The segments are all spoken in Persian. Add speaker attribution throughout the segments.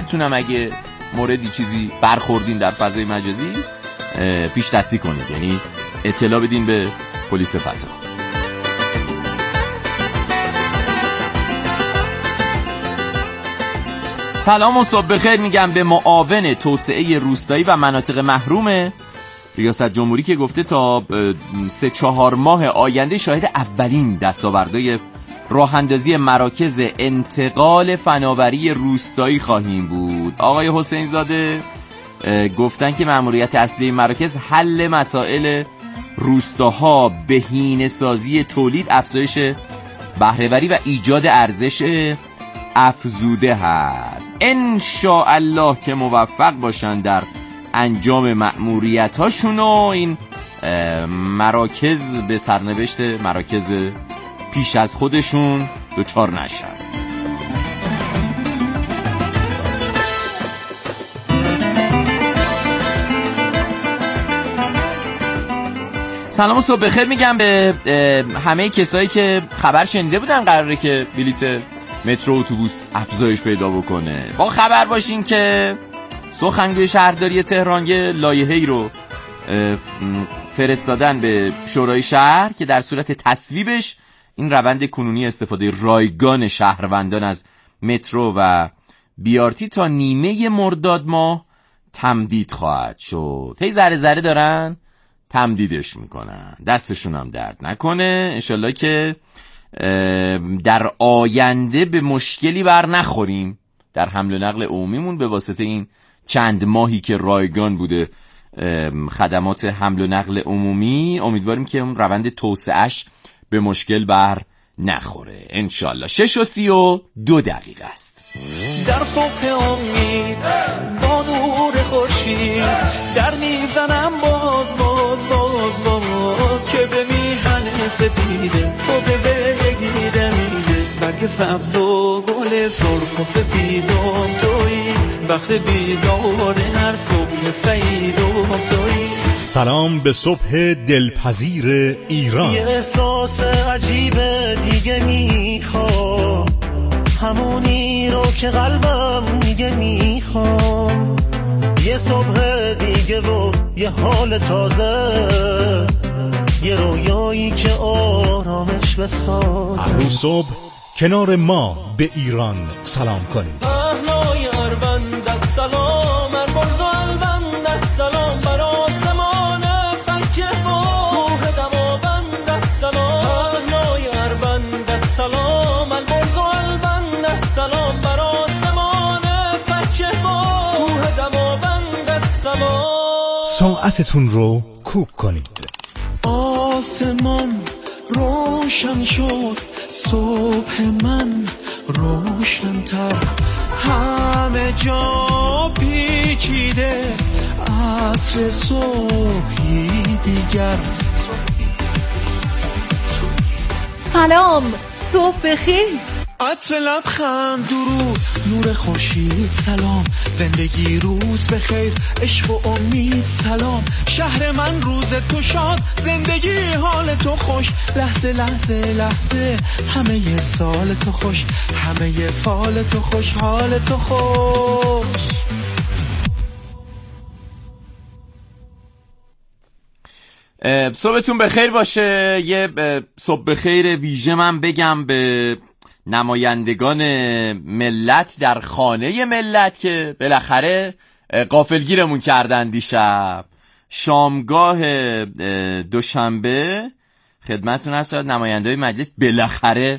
Speaker 1: خودتونم اگه موردی چیزی برخوردین در فضای مجازی پیش دستی کنید، یعنی اطلاع بدین به پلیس فضا. سلام و صبح بخیر میگم به معاون توسعه روستایی و مناطق محروم ریاست جمهوری که گفته تا 3-4 ماه آینده شاهد اولین دستاوردهای راه اندازی مراکز انتقال فناوری روستایی خواهیم بود. آقای حسین زاده گفتن که مأموریت اصلی مراکز حل مسائل روستاها، بهینه‌سازی تولید، افزایش بهره‌وری و ایجاد ارزش افزوده هست. ان شاء الله که موفق باشن در انجام مأموریت‌هاشون و این مراکز به سرنوشت مراکز پیش از خودشون دچار نشن. سلام و صبح بخیر میگم به همه کسایی که خبر شنیده بودن قراره که بلیت مترو اتوبوس افزایش پیدا بکنه. با خبر باشین که سخنگوی شهرداری تهران یه لایحه‌ای رو فرستادن به شورای شهر که در صورت تصویبش این روند کنونی استفاده رایگان شهروندان از مترو و بیارتی تا نیمه مرداد ماه تمدید خواهد شد. هی ذره ذره دارن تمدیدش میکنن، دستشون هم درد نکنه. انشالله که در آینده به مشکلی بر نخوریم در حمل و نقل عمومیمون به واسطه این چند ماهی که رایگان بوده خدمات حمل و نقل عمومی. امیدواریم که اون روند توسعهش به مشکل بر نخوره انشالله. 6:32 است.
Speaker 2: در صبح امید با نور خورشید در میزنم باز که به میهن سپیده صبح بگیره میده برگ سبز و گل سرخ و سپیدم تویی وقت بیدار هر صبح سعیدم تویی.
Speaker 3: سلام به صبح دلپذیر ایران.
Speaker 2: یه احساس عجیب دیگه میخوام، همونی رو که قلبم میگه میخوام. یه صبح دیگه و یه حال تازه، یه رویایی که آرامش بسازه.
Speaker 3: هر روز صبح کنار ما به ایران سلام کنید.
Speaker 2: اهلای اروندت سلام، ارباز و الوندت سلام، بر آسمان فکه روح دماوندت سلام. اهلای اروندت سلام، ارباز و الوندت سلام، بر آسمان فکه روح دماوندت سلام.
Speaker 3: ساعتتون رو کوک کنید.
Speaker 2: آسمان روشن شد، صبح من روشن‌تر، همه جا پیچیده عطر صبحی دیگر.
Speaker 4: سلام، صبح بخیر.
Speaker 2: عطر لبخند، درود، نور خورشید سلام، زندگی روز بخیر، عشق و امید سلام. شهر من روز تو شاد، زندگی حال تو خوش، لحظه لحظه لحظه همه سال تو خوش، همه فال تو خوش، حال تو خوش.
Speaker 1: صبحتون بخیر باشه. یه صبح بخیر ویژه من بگم به نمایندگان ملت در خانه ملت که بالاخره غافلگیرمون کردن. دیشب شامگاه دوشنبه خدمتتون هست نمایندگان مجلس بالاخره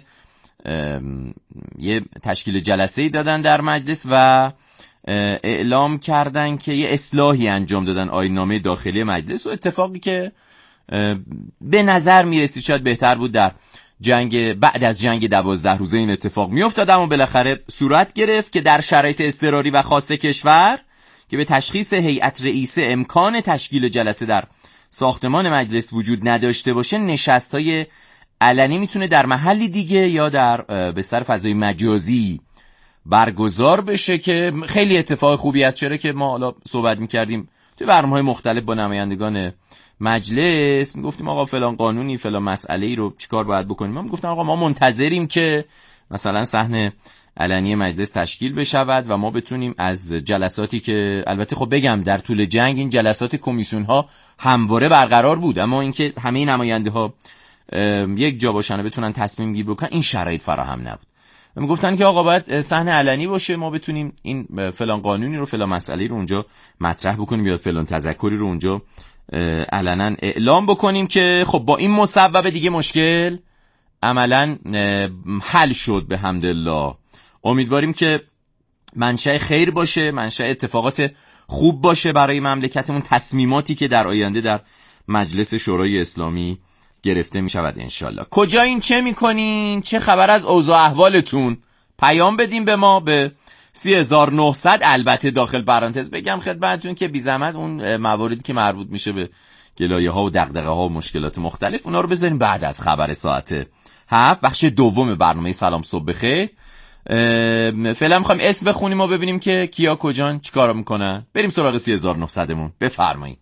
Speaker 1: یه تشکیل جلسه‌ای دادن در مجلس و اعلام کردن که یه اصلاحی انجام دادن آیین‌نامه داخلی مجلس، و اتفاقی که به نظر میرسید شاید بهتر بود در بعد از جنگ 12 روزه این اتفاق میافتاد، اما بالاخره صورت گرفت که در شرایط اضطراری و خاص کشور که به تشخیص هیئت رئیسه امکان تشکیل جلسه در ساختمان مجلس وجود نداشته باشه، نشست‌های علنی میتونه در محلی دیگه یا در بستر فضای مجازی برگزار بشه که خیلی اتفاق خوبی است. چرا که ما حالا صحبت میکردیم توی برنامه‌های مختلف با نمایندگان مجلس، میگفتیم آقا فلان قانونی فلان مسئله‌ای رو چیکار باید بکنیم. ما میگفتم آقا ما منتظریم که مثلا صحن علنی مجلس تشکیل بشود و ما بتونیم از جلساتی که البته خب بگم در طول جنگ این جلسات کمیسیون ها همواره برقرار بود، اما اینکه همه نماینده ها یک جا باشن و بتونن تصمیم گیری بکنن این شرایط فراهم نبود. میگفتن که آقا باید صحنه علنی باشه، ما بتونیم این فلان قانونی رو فلان مسئله رو اونجا مطرح بکنیم یا فلان تذکری رو اونجا علنا اعلام بکنیم که خب با این مسبب دیگه مشکل عملا حل شد به حمدالله. امیدواریم که منشأ خیر باشه، منشأ اتفاقات خوب باشه برای مملکتمون، تصمیماتی که در آینده در مجلس شورای اسلامی گرفته می شود انشالله. کجایین؟ چه میکنین؟ چه خبر از اوضاع احوالتون؟ پیام بدیم به ما به 3900. البته داخل پرانتز بگم خدمتتون که بی زحمت اون مواردی که مربوط میشه به گلایه ها و دغدغه ها و مشکلات مختلف اونا رو بذاریم بعد از خبر ساعت 7 بخش دوم برنامه سلام صبح بخیر. فعلا میخوایم اسم بخونیم و ببینیم که کیا کجان چیکارا میکنن. بریم سراغ 3900مون. بفرمایید.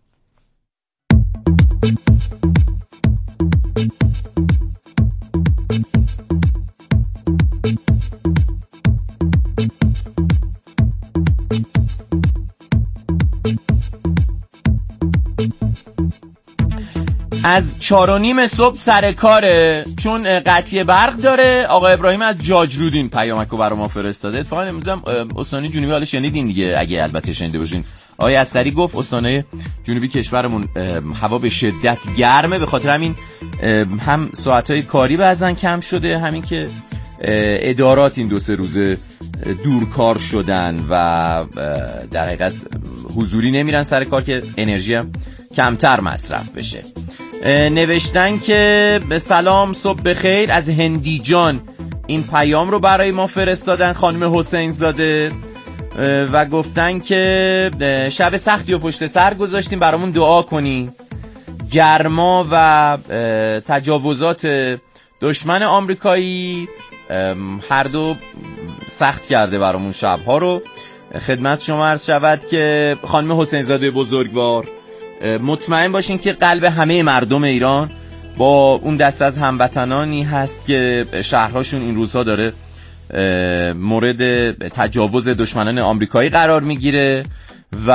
Speaker 1: از 4:30 صبح سر کاره، چون قطعی برق داره. آقا ابراهیم از جاجرودین پیامکو برای ما فرستاده. اتفاقا امروزم استان جنوبی، حالا شنیدین دیگه اگه البته شنیده باشین، آقای اسدری گفت استانهای جنوبی کشورمون هوا به شدت گرمه، به خاطر همین هم ساعتهای کاری بعضن کم شده، همین که ادارات این 2-3 روزه دورکار شدن و در حقیقت حضوری نمیرن سر کار که انرژی هم کمتر مصرف بشه. نوشتن که به سلام صبح بخیر از هندی جان این پیام رو برای ما فرستادن، خانم حسین زاده، و گفتن که شب سختی و پشت سر گذاشتیم، برامون دعا کنین. گرما و تجاوزات دشمن آمریکایی هر دو سخت کرده برامون شبها رو. خدمت شما عرض شود که خانم حسین زاده بزرگوار، مطمئن باشین که قلب همه مردم ایران با اون دست از هموطنانی هست که شهرهاشون این روزها داره مورد تجاوز دشمنان آمریکایی قرار میگیره و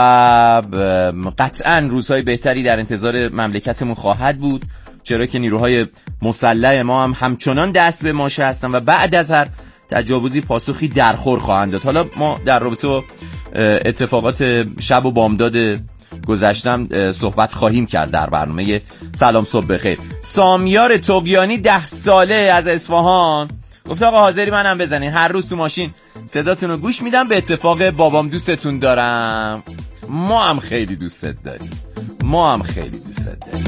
Speaker 1: قطعاً روزهای بهتری در انتظار مملکتمون خواهد بود، چرا که نیروهای مسلح ما هم همچنان دست به ماشه هستن و بعد از هر تجاوزی پاسخی درخور خواهند داد. حالا ما در رابطه با اتفاقات شب و بامداد گذشتم صحبت خواهیم کرد در برنامه سلام صبح بخیر. سامیار طغیانی 10 ساله از اصفهان گفت آقا حاضری منم بزنین، هر روز تو ماشین صداتون رو گوش میدم، به اتفاق بابام دوستتون دارم. ما هم خیلی دوستت داریم، ما هم خیلی دوستت داریم.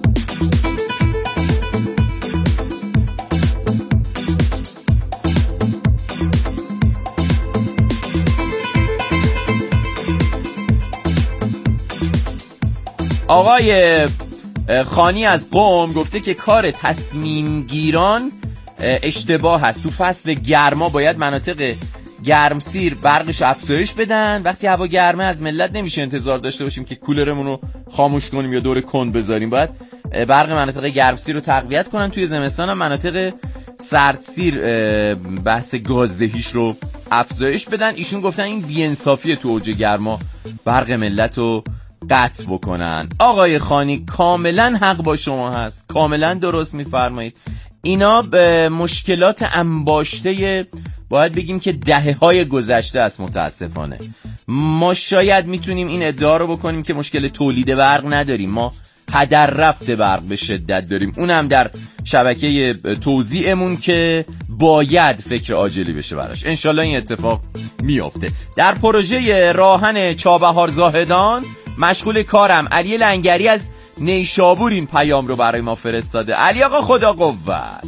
Speaker 1: آقای خانی از قم گفته که کار تصمیم گیران اشتباه هست. تو فصل گرما باید مناطق گرمسیر برقش افزایش بدن. وقتی هوا گرمه از ملت نمیشه انتظار داشته باشیم که کولرمون رو خاموش کنیم یا دور کند بذاریم. باید برق مناطق گرمسیر رو تقویت کنن. توی زمستان هم مناطق سردسیر بحث گازدهیش رو افزایش بدن. ایشون گفتن این بی‌انصافیه تو اوج گرما برق ملت رو قطع بکنن. آقای خانی کاملا حق با شما هست، کاملا درست میفرمایید. اینا به مشکلات انباشته باید بگیم که دهه‌های گذشته است. متاسفانه ما شاید میتونیم این ادعا رو بکنیم که مشکل تولید برق نداریم، ما هدر رفت برق به شدت داریم، اونم در شبکه توزیعمون که باید فکر عاجلی بشه براش. انشالله این اتفاق میافته. در پروژه راهن چابهار زاهدان مشغول کارم. علی لنگری از نیشابور این پیام رو برای ما فرستاده. علی آقا خدا قوت.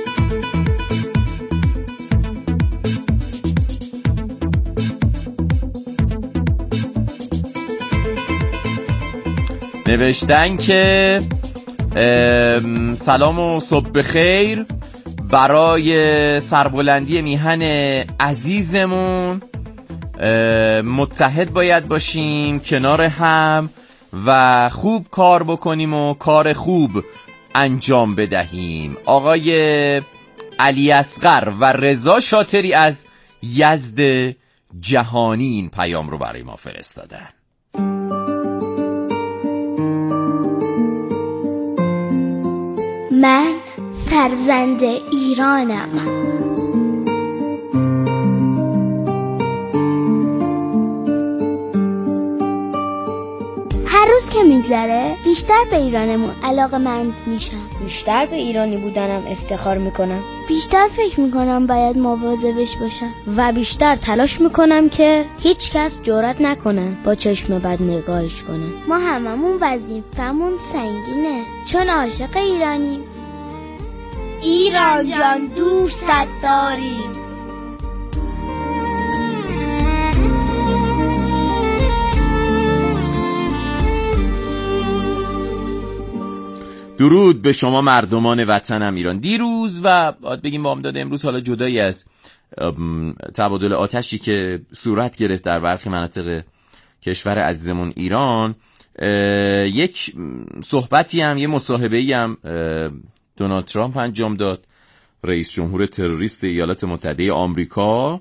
Speaker 1: نوشتن که سلام و صبح بخیر برای سربلندی میهن عزیزمون، متحد باید باشیم، کنار هم و خوب کار بکنیم و کار خوب انجام بدهیم. آقای علی اصغر و رضا شاطری از یزد جهانی این پیام رو برای ما فرستادن.
Speaker 5: من فرزند ایرانم. هر روز که میگذره بیشتر به ایرانمون علاقه‌مند میشم.
Speaker 6: بیشتر به ایرانی بودنم افتخار میکنم.
Speaker 5: بیشتر فکر میکنم باید مواظبش باشم
Speaker 6: و بیشتر تلاش میکنم که هیچ کس جرئت نکنه با چشم بد نگاهش کنه.
Speaker 5: ما هممون وظیفمون سنگینه چون عاشق ایرانیم. ایران جان دوستت داریم.
Speaker 1: درود به شما مردمان وطنم ایران. دیروز و باید بگیم بامداد امروز، حالا جدایی از تبادل آتشی که صورت گرفت در برخی مناطق کشور عزیزمون ایران، یک صحبتی هم، یه مصاحبه‌ای هم دونالد ترامپ انجام داد، رئیس جمهور تروریست ایالات متحده آمریکا.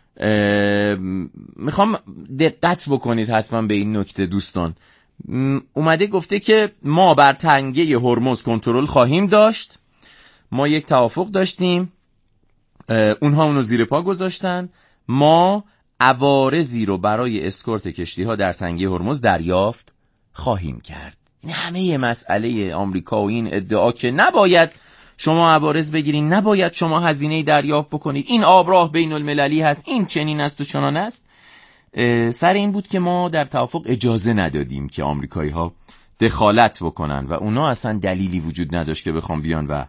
Speaker 1: میخوام دقت بکنید حتما به این نکته دوستان. اومده گفته که ما بر تنگه هرمز کنترل خواهیم داشت. ما یک توافق داشتیم، اونها اونو زیر پا گذاشتن. ما عوارضی رو برای اسکورت کشتی ها در تنگه هرمز دریافت خواهیم کرد. این همه مسئله آمریکا و این ادعا که نباید شما عوارض بگیرین، نباید شما هزینه دریافت بکنید، این آبراه بین المللی هست، این چنین است و چنان است، سر این بود که ما در توافق اجازه ندادیم که آمریکایی ها دخالت بکنن و اونا اصلا دلیلی وجود نداشت که بخوام بیان و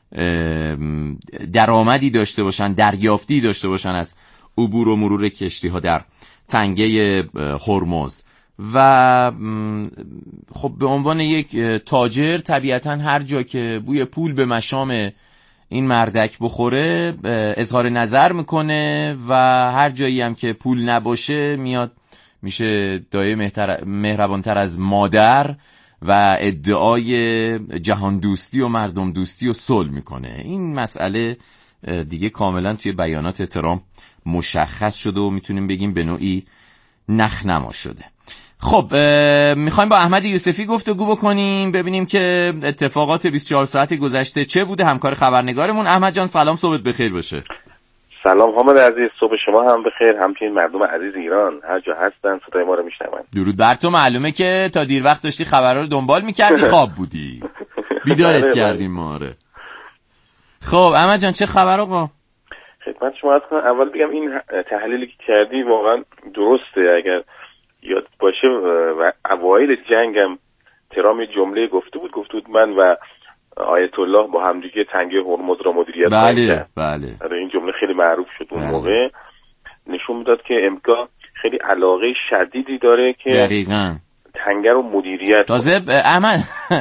Speaker 1: درآمدی داشته باشن، دریافتی داشته باشن از عبور و مرور کشتی ها در تنگه هرمز. و خب به عنوان یک تاجر طبیعتا هر جا که بوی پول به مشام این مردک بخوره اظهار نظر میکنه و هر جایی هم که پول نباشه میاد میشه دایه مهربانتر از مادر و ادعای جهان دوستی و مردم دوستی و صلح میکنه. این مسئله دیگه کاملا توی بیانات ترامپ مشخص شده و میتونیم بگیم به نوعی نخنما شده. خب میخوایم با احمد یوسفی گفتگو بکنیم ببینیم که اتفاقات 24 ساعت گذشته چه بوده. همکار خبرنگارمون. احمد جان سلام، صبحت بخیر باشه.
Speaker 7: سلام حامد عزیز، صبح شما هم بخیر، همچنین مردم عزیز ایران هر جا هستن صدای ما رو میشنون.
Speaker 1: درود بر تو. معلومه که تا دیر وقت داشتی خبرها رو دنبال میکردی، خواب بودی، بیدارت کردیم ما. آره خب احمد جان چه خبر آقا؟
Speaker 7: خدمت شما هست کنم. اول بگم این تحلیلی که کردی واقعا درسته. اگر یاد باشه و اوایل جنگم ترامپ جمله گفته بود من و آیت الله با همدیگه تنگه هرمز را مدیریت
Speaker 1: کردیم. بله.
Speaker 7: این جمله خیلی معروف شد اون موقع. نشون میداد که امریکا خیلی علاقه شدیدی داره که
Speaker 1: دقیقاً
Speaker 7: تنگه رو مدیریت.
Speaker 1: تازه احمد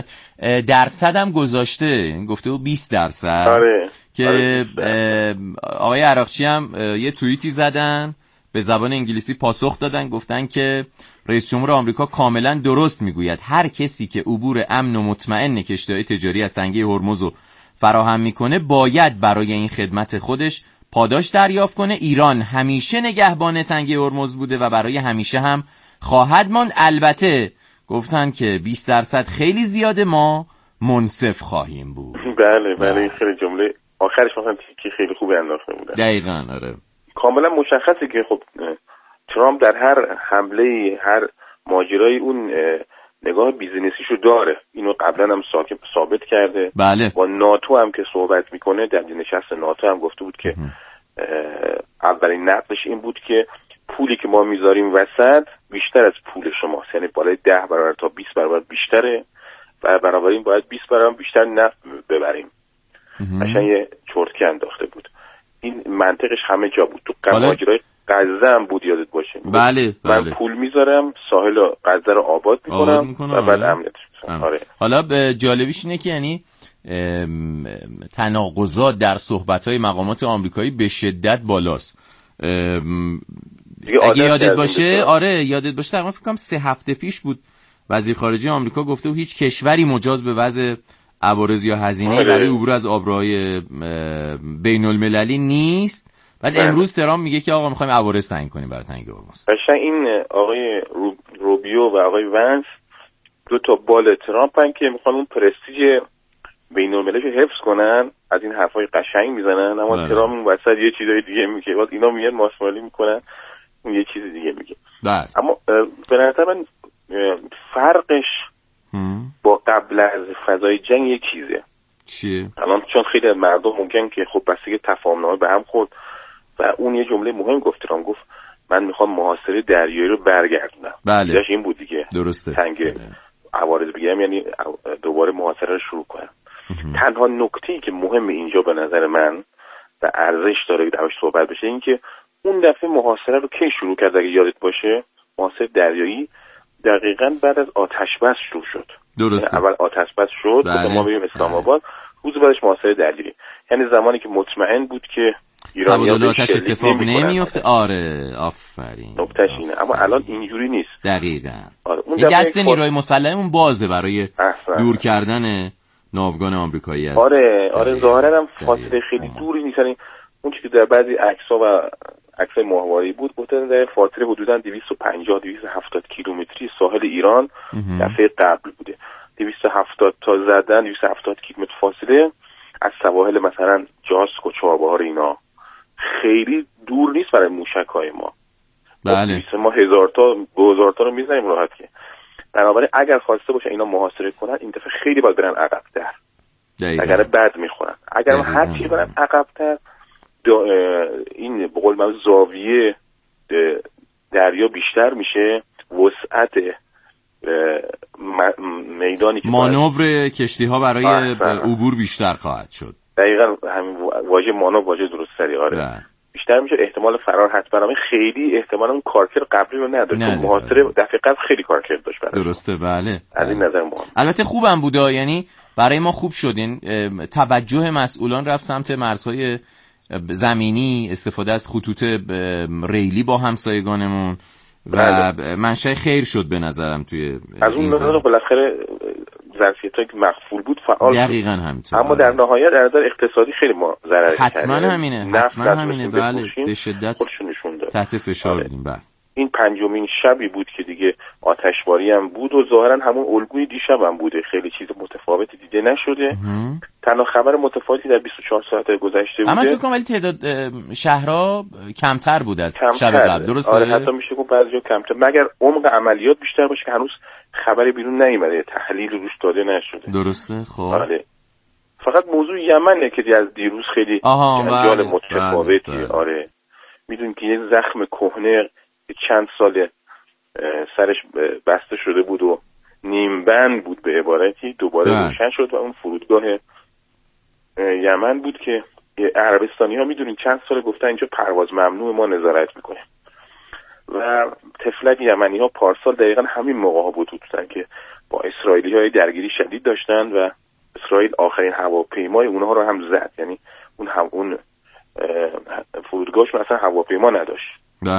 Speaker 1: درصدم گذاشته، گفته بود 20%.
Speaker 7: آره.
Speaker 1: که آقای عراقچی هم یه توییتی زدن به زبان انگلیسی پاسخ دادن، گفتن که رئیس جمهور آمریکا کاملا درست میگوید هر کسی که عبور امن و مطمئن کشتی‌های تجاری از تنگه هرمز رو فراهم میکنه باید برای این خدمت خودش پاداش دریافت کنه. ایران همیشه نگهبان تنگه هرمز بوده و برای همیشه هم خواهد ماند. البته گفتن که 20% خیلی زیاده، ما منصف خواهیم بود.
Speaker 7: بله این خیلی جمله آخرش مثلا که خیلی خوب انداخته بودن.
Speaker 1: دقیقاً. آره کاملا
Speaker 7: مشخصه که خب ترامپ در هر حمله، هر ماجرای اون نگاه بیزینسیشو داره. اینو قبلا هم ثابت کرده.
Speaker 1: بله.
Speaker 7: با ناتو هم که صحبت میکنه در نشست ناتو هم گفته بود که اولین نقدش این بود که پولی که ما میذاریم وسط بیشتر از پول شماست، یعنی بالای 10 برابر تا 20 برابر بیشتره و بنابراین باید 20 برابر بیشتر نفت ببریم. قشنگ یه چرتکه انداخته بود. این منطقش همه جا بود. تو ماجرای غزه هم بود یادت باشه.
Speaker 1: بله.
Speaker 7: من پول میذارم ساحل غزه رو آباد میکنم و بعد امنیتش میکنم. آره.
Speaker 1: حالا جالبیش اینه که یعنی تناقضات در صحبت‌های مقامات آمریکایی به شدت بالاست. اگه یادت باشه، آره یادت باشه تقریبا فکر کنم 3 هفته پیش بود وزیر خارجه آمریکا گفته بود هیچ کشوری مجاز به وضع عوارض یا هزینه برای عبور از آبراهای بین المللی نیست بعد امروز ترامپ میگه که آقا میخوایم عوارض تعیین کنیم برای تنگ هرمز.
Speaker 7: قشنگ این آقای روبیو و آقای ونس دو تا بال ترامپن که میخوان اون پرستیژ بین‌المللی رو حفظ کنن، از این حرفای قشنگ میزنن، اما ترامپ اون وسط یه چیزای دیگه میگه. بعد اینا میگن ماسمالی میکنن، اون یه چیز دیگه میگه. اما به نظر من فرقش با قبل از فضای جنگ یک چیزه.
Speaker 1: چیه؟
Speaker 7: الان چون خیلی از مردم ممکن که خب بستگی تفاهم‌نامه به هم خورد و اون یه جمله مهم گفت، ترامپ گفت من میخوام محاصره دریایی رو برگردونم.
Speaker 1: بله.
Speaker 7: این بود دیگه.
Speaker 1: درسته.
Speaker 7: تنگ عوارض بگیرم، یعنی دوباره محاصره رو شروع کنم. تنها نکته‌ای که مهم اینجا به نظر من و ارزش داره که درش صحبت بشه این که اون دفعه محاصره رو کی شروع کرد؟ اگه یادت باشه محاصره دریایی دقیقاً بعد از آتش بس شروع شد.
Speaker 1: درسته.
Speaker 7: اول آتش بس شد،
Speaker 1: بله.
Speaker 7: ما بریم اسلام آباد، روز بعدش محاصره دریایی، یعنی زمانی که مطمئن بود که ایرانی‌ها
Speaker 1: تبادل آتش اتفاق نمیفته. آره آفرین.
Speaker 7: نکتهش اینه. اما الان اینجوری نیست.
Speaker 1: دقیقاً.
Speaker 7: آره.
Speaker 1: این دست نیروی مسلحمون بازه برای دور کردن ناوگان آمریکایی است.
Speaker 7: آره ظاهرا هم فاصله خیلی دوری نیست. یعنی اون چیزی که در بعضی عکس‌ها و عکس‌های ماهواره‌ای بود گفتن در فاصله حدوداً 250 270 کیلومتری ساحل ایران دفعه قبل بوده. 270 تا زدن 270 کیلومتر فاصله از سواحل مثلا جاسک و چابهار اینا خیلی دور نیست برای موشک‌های ما.
Speaker 1: بله.
Speaker 7: ما 1000 تا 2000 تا رو می‌زنیم راحت که. بنابراین اگر خواسته باشه اینا محاصره کنن این دفعه خیلی باید برن عقب‌تر. اگر بد میخورن، اگر هر چی برن عقب‌تر این به قول من زاویه دریا بیشتر میشه، وسعت میدانی که
Speaker 1: مانور کشتی ها برای عبور بیشتر خواهد شد.
Speaker 7: دقیقاً همین واژه مانور واژه درست‌تری. آره بیشتر میشه، احتمال فرار هست. برای خیلی احتمال اون کارکر قبلی رو نداره چون محاصره دفعه قبل خیلی کارکر داشت برای.
Speaker 1: درسته. بله.
Speaker 7: از این نظر مهم.
Speaker 1: البته خوبم بوده، یعنی برای ما خوب شد، یعنی توجه مسئولان رفت سمت مرزهای زمینی، استفاده از خطوط ریلی با همسایگانمون و منشأ خیر شد به نظرم توی
Speaker 7: از اون نظر. بالاخره ظرفیتایی که مخفول بود فعال
Speaker 1: دقیقاً همینطور.
Speaker 7: اما در نهایت در نظر اقتصادی خیلی ما ضرر کردیم.
Speaker 1: حتما همینه. بله به شدت تحت فشار بودیم. بله
Speaker 7: این پنجمین شبی بود که دیگه آتشباری هم بود و ظاهرا همون الگوی دیشب هم بوده، خیلی چیز متفاوتی دیده نشده. تنها خبر متفاوتی در 24 ساعت گذشته بوده.
Speaker 1: اما فکر کنم ولی تعداد شهرها کمتر بود از شب قبل. درسته؟
Speaker 7: آره حتی میشه گفت بعضیا کمتر، مگر عمق عملیات بیشتر باشه که هنوز خبری بیرون نیومده، تحلیل روش داده نشده.
Speaker 1: درسته. خب
Speaker 7: آره. فقط موضوع یمنه که از دیروز خیلی جنجال متفاوتی. آره میدونید که یه زخم کهنه چند سال سرش بسته شده بود و نیم بند بود به عبارتی، دوباره روشن شد و اون فرودگاه یمن بود که عربستانی ها میدونین چند سال گفتن اینجا پرواز ممنوع، ما نظارت میکنیم. و تفلک یمنی ها پارسال دقیقا همین موقع ها بودن که با اسرائیلی های درگیری شدید داشتن و اسرائیل آخرین هواپیمای اونها رو هم زد. یعنی اون فرودگاهش مثلا هواپیما نداشت.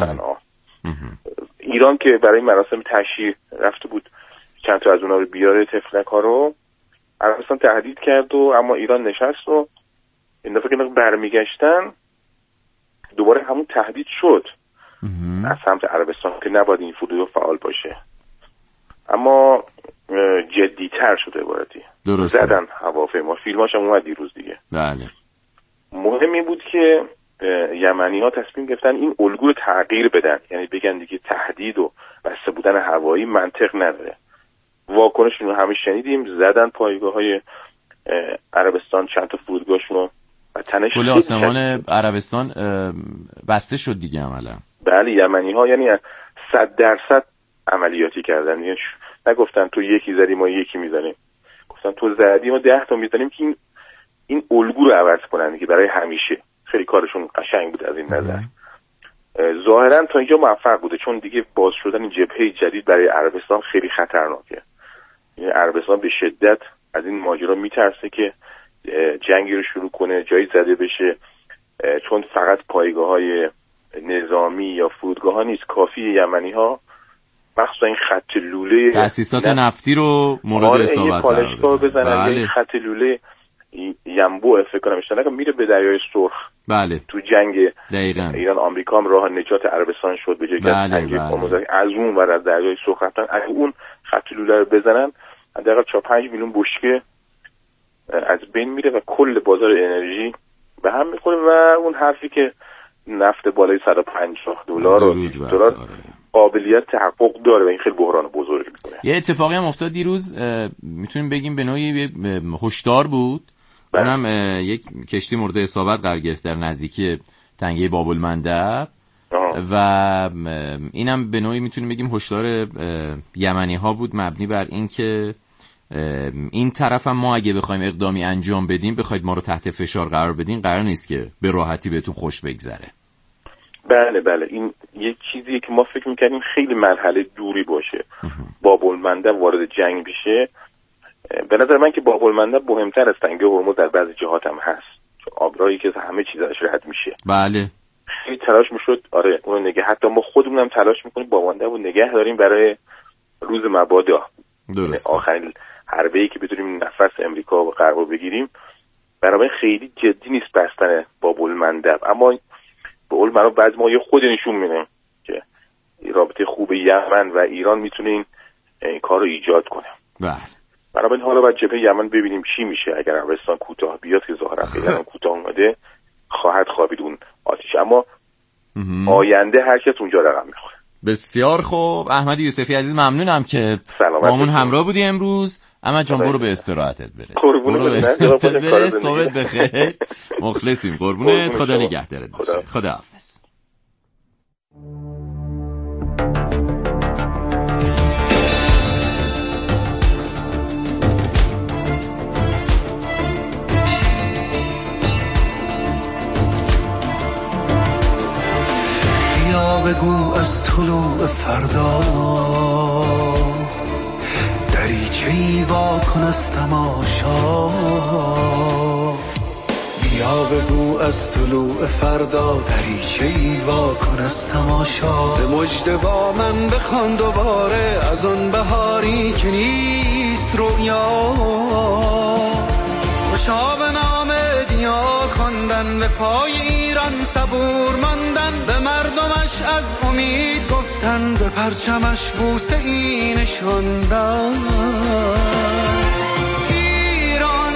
Speaker 7: ایران که برای مراسم تشییع رفته بود چند تا از اونها رو بیاره تفلک ها رو، عربستان تهدید کرد و اما ایران نشست و این دفعه که برمیگشتن دوباره همون تهدید شد از سمت عربستان که نباید این فرودگاه فعال باشه، اما جدی‌تر شده عبارتی. زدن هواپیما، فیلماش هم اومد دیروز دیگه.
Speaker 1: بله.
Speaker 7: مهمی بود که یمنی ها تصمیم گرفتن این الگو رو تغییر بدن، یعنی بگن دیگه تهدید و بسته بودن هوایی منطق نداره. واکنششون رو همه شنیدیم، زدن پایگاه های عربستان چند تا فرودگاهشون رو و تنش
Speaker 1: کل آسمان عربستان بسته شد دیگه عملا.
Speaker 7: بله یمنی ها یعنی 100% عملیاتی کردن، یعنی نگفتن تو یکی زدی ما یکی میزنیم، گفتن تو زدی ما 10 تا میزنیم که این الگو رو عوض کنن که برای همیشه. خیلی کارشون قشنگ بود از این نظر. ظاهرا تا اینجا موفق بوده چون دیگه باز شدن جبهه جدید برای عربستان خیلی خطرناکه. یعنی عربستان به شدت از این ماجرا میترسه که جنگی رو شروع کنه، جایی زده بشه، چون فقط پایگاه‌های نظامی یا فرودگاه‌ها نیست، کافی یمنی ها مخصوصا این خط لوله
Speaker 1: تأسیسات نفتی رو مورد اصابت قرار بدن.
Speaker 7: بزنن. خط لوله ینبوع فکر کنم اشتباه نکنم میره به دریای سرخ
Speaker 1: بله.
Speaker 7: تو جنگ
Speaker 1: دقیقاً
Speaker 7: ایران آمریکا هم راه نجات عربستان شد به جای که از تنگه هرمز از اون ور از دریای سرخ رفتن، اگه اون خط لوله رو بزنن حداقل 4-5 میلیون بشکه از بین میره و کل بازار انرژی به هم میخوره و اون حرفی که نفت بالای $150 قابلیت تحقق داره و این خیلی بحران بزرگی میکنه.
Speaker 1: یه اتفاقی هم افتاد دیروز، میتونیم بگیم به نوعی هشدار بود. اونم یک کشتی مورد اصابت قرار گرفت در نزدیکی تنگه باب المندب و اینم به نوعی میتونیم بگیم هشدار یمنی ها بود، مبنی بر این که این طرف هم ما اگه بخوایم اقدامی انجام بدیم، بخواید ما رو تحت فشار قرار بدین، قرار نیست که به راحتی بهتون خوش بگذره.
Speaker 7: بله این یک چیزیه که ما فکر میکنیم خیلی مرحله دوری باشه. باب المندب وارد جنگ بشه. به نظر من که باب المندب مهمتر از تنگه هرمز در بعضی جهات هم هست، چون آبراهی که همه چیز ازش رد میشه.
Speaker 1: بله
Speaker 7: خیلی تلاش میشد اونو نگه، حتی ما خودمون هم تلاش میکنیم باب المندب رو نگه داریم برای روز مبادا.
Speaker 1: درست.
Speaker 7: آخرین حربه‌ای که بتونیم نفس امریکا و غرب رو بگیریم. برای خیلی جدی نیست بستن باب المندب، اما به قول معروف بعضی ما یه خود نشون میدیم که رابطه خوب یمن و ایران میتونه این کار رو ایجاد کنه.
Speaker 1: بله.
Speaker 7: برای حالا باید جبهه یمن ببینیم چی میشه. اگر عربستان کوتاه بیاد که ظاهرا فعلا کوتاه اومده، خواهد خوابید اون آتیش، اما آینده هر کس اونجا رقم میخوره.
Speaker 1: بسیار خوب. احمد یوسفی عزیز ممنونم که با من همراه بودی امروز. احمد جان برو به استراحتت برس. برو به استراحتت برس. صحبت بخیر. مخلصیم. قربونت. خدا نگهدارت باشه. خدا حافظ.
Speaker 2: بگو از طلوع فردا دریچه‌ای وا کن از تماشا. بیا بگو از طلوع فردا دریچه‌ای وا کن از تماشا. به مژده با من بخوان دوباره از آن بهاری که نیست رویا. خوشا به نام دیار خواندن، به پای ایران صبور ماندن، به مردمش از امید گفتن، به پرچمش بوسه ای نشاندن. ایران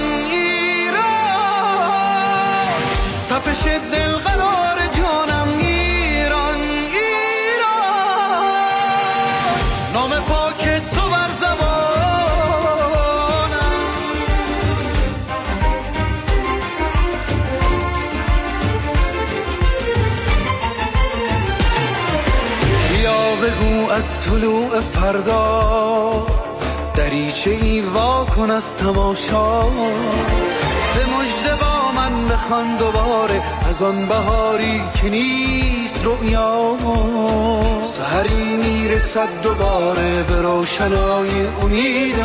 Speaker 2: ایران تپش دل قرار جانم. ایران ایران نام پاکت تو بر زبان. بگو از طلوع فردا دریچه‌ای وا کن از تماشا. به مژده با من بخوان دوباره از آن بهاری که نیست رویا. سحری میرسد دوباره به روشنای امید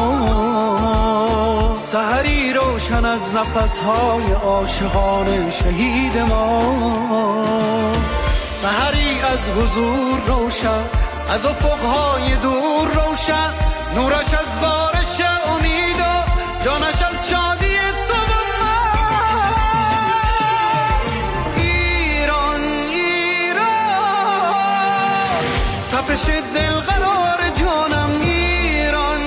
Speaker 2: ما. سحری روشن از نفسهای عاشقان شهید ما. سحری از حضور روشن، از افقهای دور روشن، نورش از بارش امید و جانش از شادی تو و من. ایران ایران تپش دل قرار جانم. ایران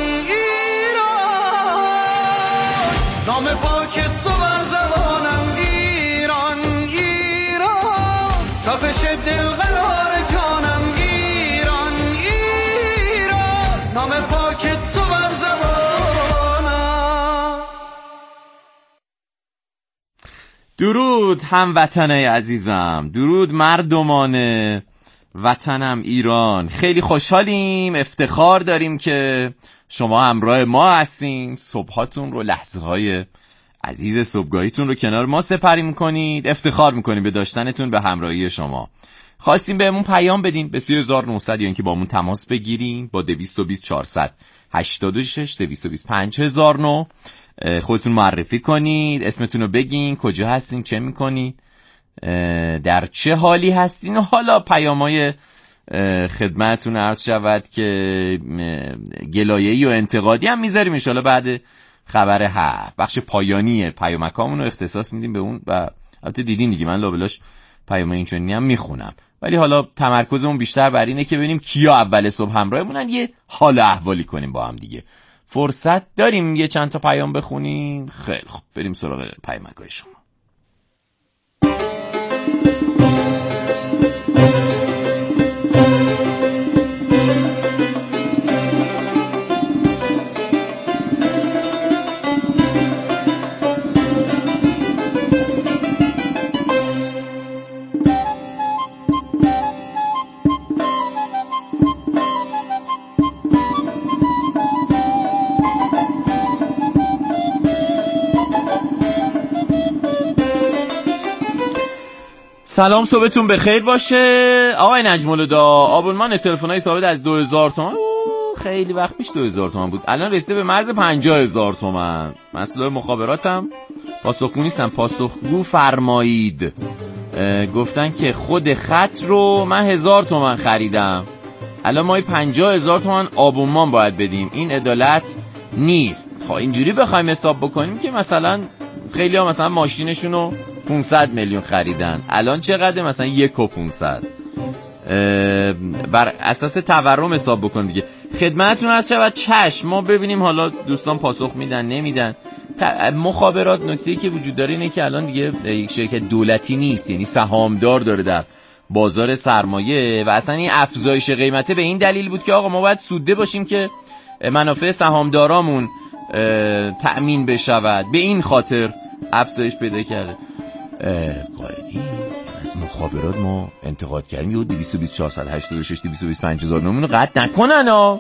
Speaker 2: ایران نام پاکت تو بر زبانم. ایران ایران تپش دل قرار جانم. ایران ایران نام پاکت تو بر زبانم.
Speaker 1: درود هموطنای عزیزم، درود مردمان وطنم ایران. خیلی خوشحالیم، افتخار داریم که شما همراه ما هستین. صبحاتون رو، لحظه های عزیز صبحگاهیتون رو کنار ما سپری میکنید. افتخار میکنیم به داشتنتون، به همراهی شما. خواستیم بهمون پیام بدین به 3900 یا اینکه با همون تماس بگیرین با 220 486 225 5009. خودتون معرفی کنید، اسمتون رو بگین، کجا هستین، چه میکنید، در چه حالی هستین. حالا پیامای خدمتتون عرض شود که گلایه‌ای و انتقادی هم میذاریم ان شاءالله بعد خبر 7. بخش پایانی پیامکامون رو اختصاص میدیم به اون و البته دیدین دیگه من لابلاش پیام اینچنینی هم میخونم، ولی حالا تمرکزمون بیشتر بر اینه که ببینیم کیا اول صبح همراهمونن، یه حال احوالی کنیم با هم دیگه. فرصت داریم یه چند تا پیام بخونیم؟ خیلی خوب، بریم سراغ پیامک‌های شما. سلام، صبحتون بخیر باشه. آقای نجم‌الهدا، آبونمان تلفن‌های ثابت از 2000 تومان خیلی وقت پیش 2000 تومان بود، الان رسیده به مرز 50000 تومان. مسئول مخابراتم پاسخگو نیستم، پاسخگو فرمایید. گفتن که خود خط رو من 1000 تومان خریدم، الان ما 50000 تومان آبونمان باید بدیم. این عدالت نیست. خب اینجوری بخوایم حساب بکنیم که مثلا خیلی ها مثلا ماشینشونو 500 میلیون خریدن، الان چقدر؟ مثلا 1.500. بر اساس تورم حساب بکن دیگه. خدمتتون هست شود چشم، ما ببینیم حالا دوستان پاسخ میدن نمیدن. مخابرات نکته‌ای که وجود داره اینه که الان دیگه یک شرکت دولتی نیست، یعنی سهامدار داره در بازار سرمایه و اصلا این افزایش قیمته به این دلیل بود که آقا ما باید سوده باشیم که منافع سهامدارامون تأمین بشود، به این خاطر افزایش پیدا کرده. قائدی از مخابرات ما انتقاد کردیم یه 220 486 225 هزار نمونه قطع نکنن ها.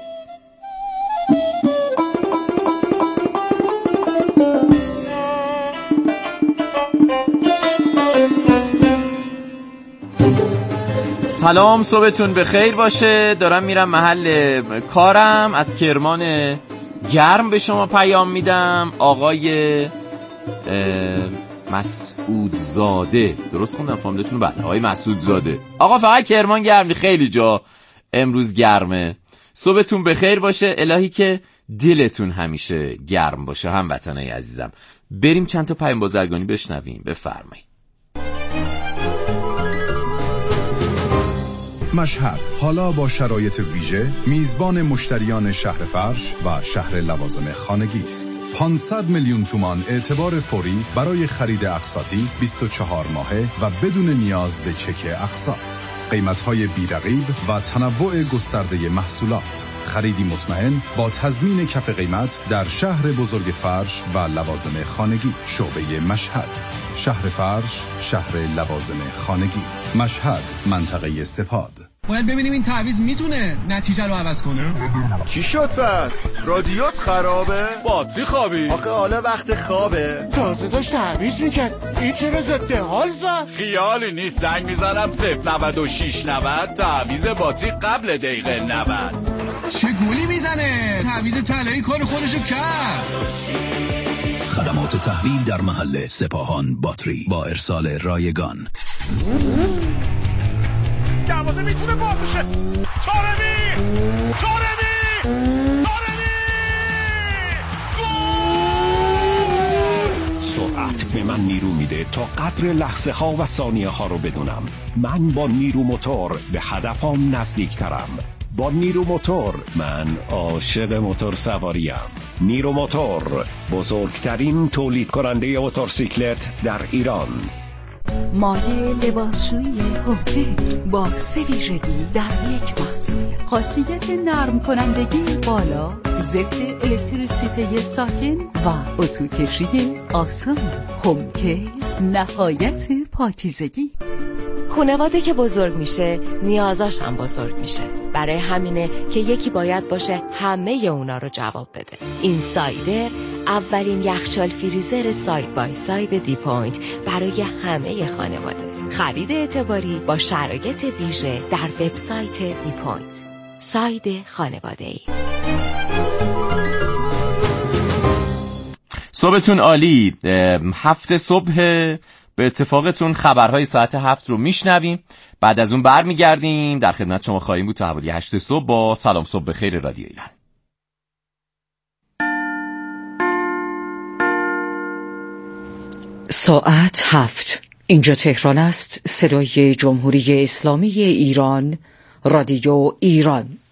Speaker 1: سلام، صبحتون بخیر باشه. دارم میرم محل کارم، از کرمان گرم به شما پیام میدم. آقای مسعود زاده، درست خوندم فامیلتون؟ بله، آقای مسعود زاده. آقا فقط کرمان گرم، خیلی جا امروز گرمه. صبحتون بخیر باشه، الهی که دلتون همیشه گرم باشه هموطنای عزیزم. بریم چند تا پیام بازرگانی بشنویم، بفرمایید.
Speaker 8: مشهد حالا با شرایط ویژه میزبان مشتریان شهر فرش و شهر لوازم خانگی است. 500 میلیون تومان اعتبار فوری برای خرید اقساطی 24 ماهه و بدون نیاز به چک اقساط. قیمت‌های بی‌رقیب و تنوع گسترده محصولات. خریدی مطمئن با تضمین کف قیمت در شهر بزرگ فرش و لوازم خانگی. شعبه مشهد، شهر فرش، شهر لوازم خانگی. مشهد، منطقه سپاد.
Speaker 9: باید ببینیم این تعویض میتونه نتیجه رو عوض کنه.
Speaker 10: چی شد پس؟ رادیوت خرابه؟
Speaker 9: باتری خوابی؟
Speaker 10: آخه حالا وقت خوابه.
Speaker 11: تازه داشت تعویض میکرد، این چرا ضد حال زد؟
Speaker 9: خیالی نیست، زنگ میزنم 096 90 تعویض باتری قبل دقیقه 90. چه گولی میزنه؟ تعویض طلایی کار خودشو کرد.
Speaker 12: خدمات تحویل در محل سپاهان باتری با ارسال رایگان.
Speaker 13: دروازه میتونه باز بشه. طارمی
Speaker 14: سرعت به من نیرو میده تا قدر لحظه ها و ثانیه ها رو بدونم. من با نیرو موتور به هدفم نزدیکترم. با نیرو موتور من عاشق موتور سواریم. نیرو موتور، بزرگترین تولید کننده موتورسیکلت در ایران.
Speaker 4: مایه لباسشویی هوکه با 3 ویژگی در یک محصول. خاصیت نرم کنندگی بالا، ضد الکتریسیته ساکن و اتوکشی آسان. هوکه نهایت پاکیزگی.
Speaker 15: خانواده که بزرگ میشه نیازاش هم بزرگ میشه. برای همینه که یکی باید باشه همه اونا رو جواب بده. این سایدر اولین یخچال فریزر ساید بای ساید دی پوینت برای همه خانواده. خرید اعتباری با شرایط ویژه در وبسایت دی پوینت. ساید خانواده‌ای.
Speaker 1: صبحتون عالی. 7 صبح به اتفاقتون خبرهای ساعت 7 رو میشنویم، بعد از اون برمیگردیم در خدمت شما خواهیم بود تا حوالی 8 صبح با سلام صبح بخیر رادیو ایران.
Speaker 16: ساعت 7. اینجا تهران است، صدای جمهوری اسلامی ایران، رادیو ایران.